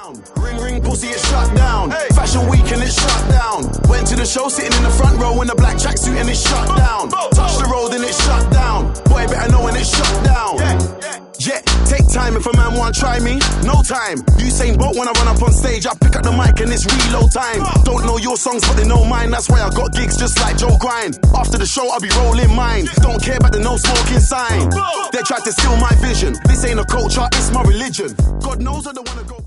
Ring ring pussy, it's shut down. Hey. Fashion week and it's shut down. Went to the show sitting in the front row in a black tracksuit and it's shut down. Touch the road and it's shut down. Boy better know when it's shut down. Yeah, take time if a man want try me. No time. Usain Bolt when I run up on stage, I pick up the mic and it's reload time. Don't know your songs but they know mine. That's why I got gigs just like Joe Grind. After the show I'll be rolling mine. Don't care about the no smoking sign. They tried to steal my vision. This ain't a culture, it's my religion. God knows I don't wanna go